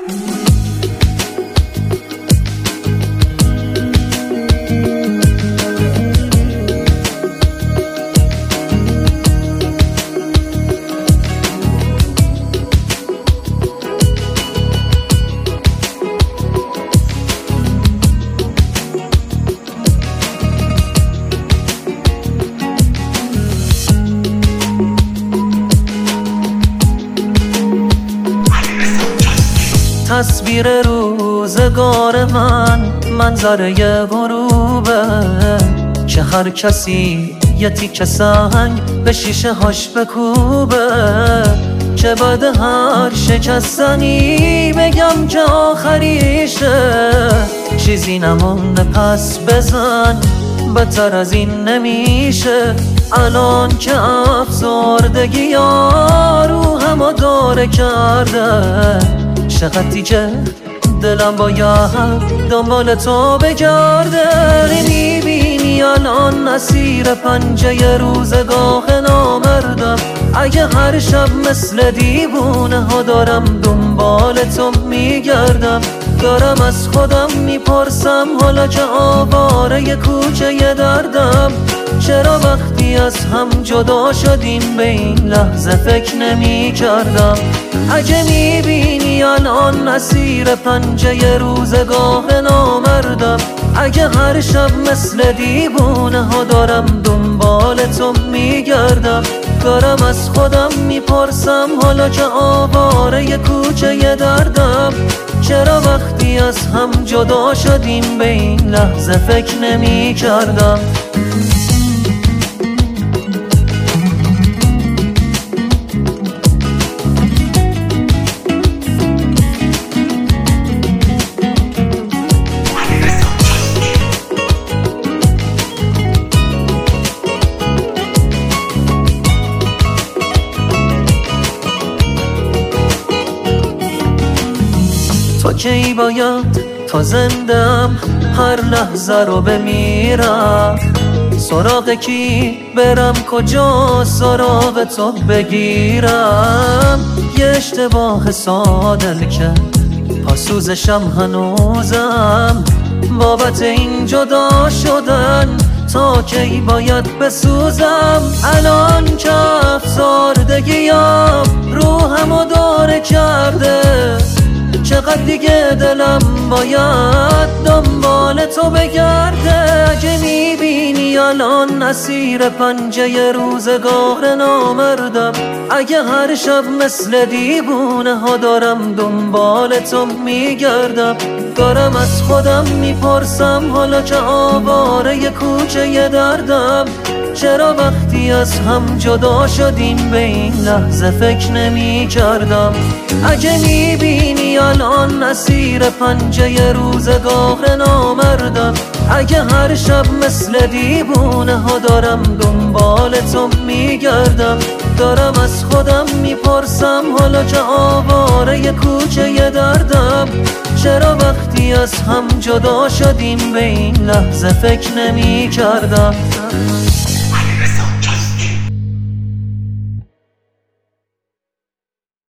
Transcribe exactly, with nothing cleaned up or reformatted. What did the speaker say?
تصویر روزگار من منظره غروبه که هر کسی یه تیکه سنگ به شیشه هاش بکوبه، که بعد هر شکستنی بگم که آخریشه، چیزی نمونده پس بزن بدتر از این نمیشه. الان که افسردگی ها روحمو داره کرده، چقدر دیگه دلم باید دنبال تو بگرده. میبینی الان اسیر پنجه روزگاه نامردم، اگه هر شب مثل دیوونه ها دارم دنبال تو میگردم. دارم از خودم میپرسم حالا که آواره کوچه دردم، چرا وقتی از هم جدا شدیم به این لحظه فکر نمی کردم. اگه میبینی الان اسیر پنجه روزگاه نامردم، اگه هر شب مثل دیوونه ها دارم دنبال تو میگردم. دارم از خودم میپرسم حالا که آواره کوچه دردم، چرا وقتی از هم جدا شدیم به این لحظه فکر نمی کردم. تو کی باید تا زندم هر لحظه رو بمیرم، سراغ کی برم کجا سراغ تو بگیرم. یه اشتباه ساده که پاسوزشم هنوزم، بابت این جدا شدن تا کی باید بسوزم. الان که افسردگیام روحمو داره کرده، چقدر دیگه دلم باید دنبال تو بگرده. اگه میبینی الان اسیر پنجه روزگار نامردم، اگه هر شب مثل دیوونه ها دارم دنبال تو میگردم. دارم از خودم میپرسم حالا که آواره کوچه دردم، چرا وقتی از هم جدا شدیم به این لحظه فکر نمی کردم. اگه میبینی الان اسیر پنجه روزگار نامردم، اگه هر شب مثل دیوونه ها دارم دنبال تو میگردم. دارم از خودم میپرسم حالا که آواره کوچه دردم، چرا وقتی از هم جدا شدیم به این لحظه فکر نمی کردم.